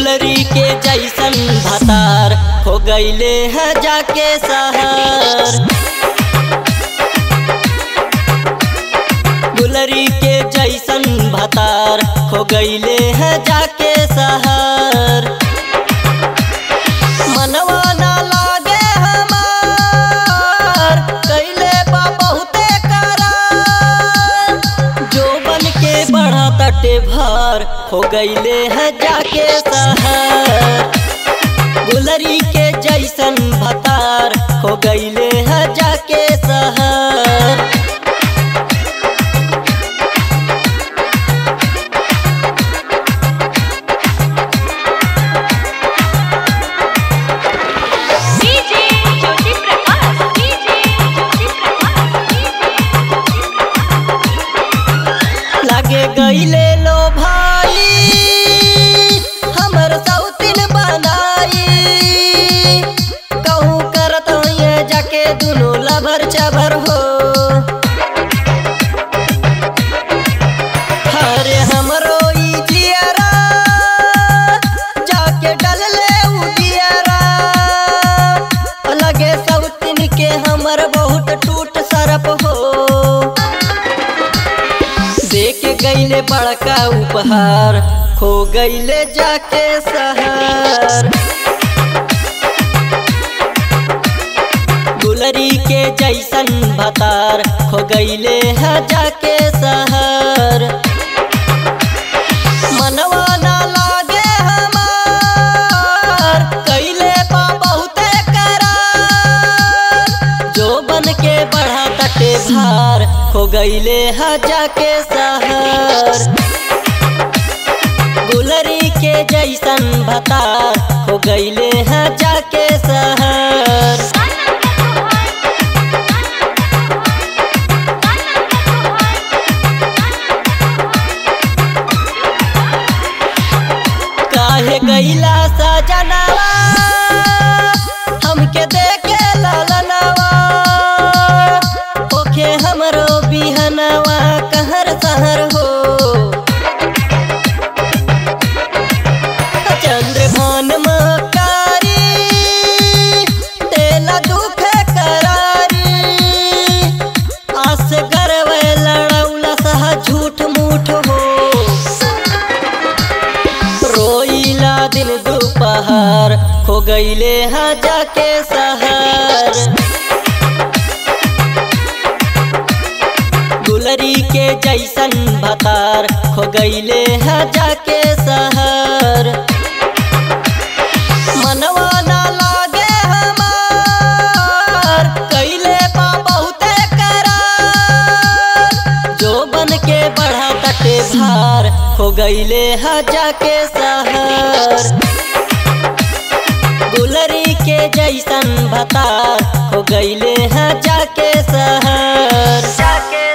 गुलरी के जैसन भतार हो गईले है जाके शहर। गुलरी के जैसन भतार हो गईले है जाके शहर। मनवा ना लागे हमार कैले बा बहुते करार। जो बन के बढ़ा तटे भार हो गईले है जाके शहर। गुलरी के जैसन भतार हो गईले है जाके शहर। लागे गईले लो भाई हमर सौतिन बनाई। कहूँ करत ये जाके दुनो लभर चबर हो। हरे हमरो ई जियरा जाके डलले उदियरा। लगे सौतिन के हमर बहुत टूट सरप हो। देख गईले बड़का उपहार खो गईले जाके शहर। गुलरी के जैसन भतार खो गईले है जाके शहर। मनवा ना लागे हमार कैले बा बहुते करार। जो बन के बढ़ा तटे भार हो गईले है जाके शहर। गुलरी के जैसन भतार हो गईले है जाके शहर। काहे गईला सजनवा हमके देखे ललनवा। ओखे हमरो बिहनवा कहर सहर हो। चंद्रभान मकारी तेला दुख करारी। आस गरवे लड़ौला सह झूठ मूठ हो। रोईला दिन दोपहर हो गईले है जाके शहर। गुलरी के जैसन भतार हो गईले है जाके शहर। मनवा ना लागे हमार कैले बा बहुते करार। जो बन के बढ़ा तटे भार हो गईले है जाके शहर। गुलरी के जैसन भतार हो गईले है जाके शहर।